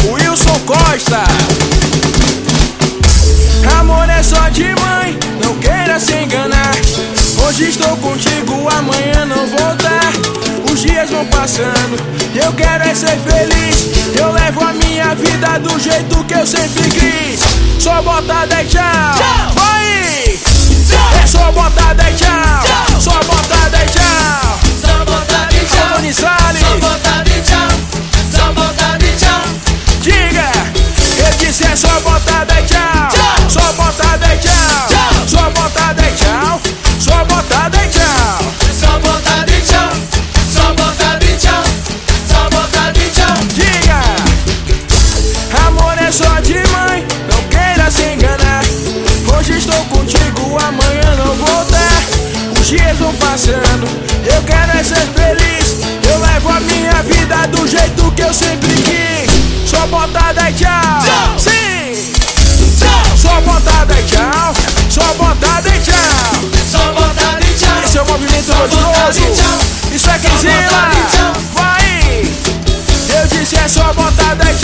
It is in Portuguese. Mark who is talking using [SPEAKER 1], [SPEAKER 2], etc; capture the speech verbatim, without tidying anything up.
[SPEAKER 1] Wilson Costa. Amor é só de mãe, não queira se enganar. Hoje estou contigo, amanhã não vou dar. Os dias vão passando, eu quero é ser feliz. Eu levo a minha vida do jeito que eu sempre quis. Só botada e tchau, vai! É só botada e tchau, só botada e tchau.
[SPEAKER 2] Só botada e tchau,
[SPEAKER 1] Tony Salles.
[SPEAKER 2] só botada e tchau, só botada e tchau.
[SPEAKER 1] Diga, eu disse é só botada e tchau, só botada e tchau, só botada e tchau, só botada e tchau.
[SPEAKER 2] Só botada e tchau, só botada e tchau, só botada e tchau.
[SPEAKER 1] Diga, amor é só de mãe, não queira se enganar. Hoje estou contigo, amanhã não vou dar. Os dias vão passando, eu quero é ser feliz. Eu levo a minha vida do jeito que eu sempre quis. Só botada e tchau,
[SPEAKER 2] Tchau.
[SPEAKER 1] sim.
[SPEAKER 2] Tchau,
[SPEAKER 1] Só botada e tchau, só botada e tchau.
[SPEAKER 2] só botada e tchau.
[SPEAKER 1] Esse é o movimento
[SPEAKER 2] Só botada e
[SPEAKER 1] gostoso.
[SPEAKER 2] tchau.
[SPEAKER 1] Isso é
[SPEAKER 2] Só botada
[SPEAKER 1] Kenzilla.
[SPEAKER 2] e tchau.
[SPEAKER 1] Vai. Eu disse é só botada e tchau.